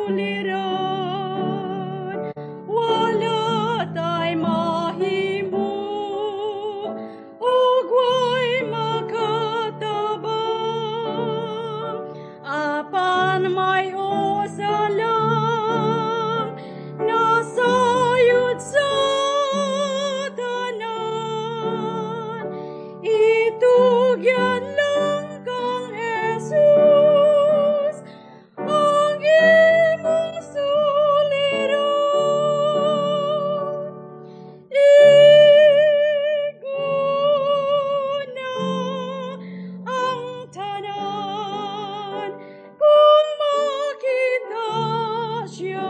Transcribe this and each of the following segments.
suliran, wala tay mahimo, ug way makatabang, apan may usa lang nasayod sa tanan, itugyan lang kang Jesus ang imong suliran. Iguna ang tanan kung makita siya,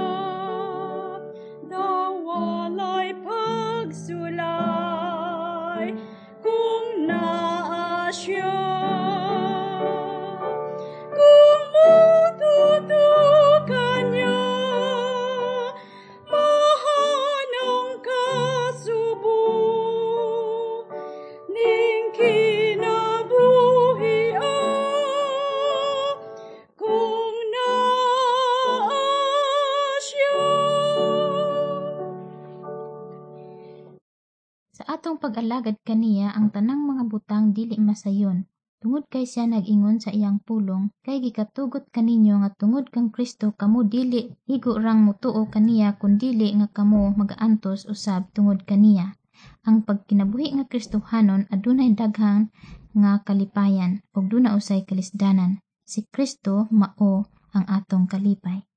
daw walay pagsulay kung naa siya. Kung mututukan niya, mahanong kasubo, ning kinabuhian kung naa siya. Sa atong pag-alagad kaniya ang tanang mga butang dili masayon. Tungod kay siya nag-ingon sa iyang pulong, kay gikatugot kaninyo nga tungod kang Kristo kamo dili igo rang mutuo kaniya kundili nga kamo magaantos usab tungod kaniya. Ang pagkinabuhi nga Kristohanon adunay daghang nga kalipayan ug duna usay kalisdanan. Si Kristo mao ang atong kalipay.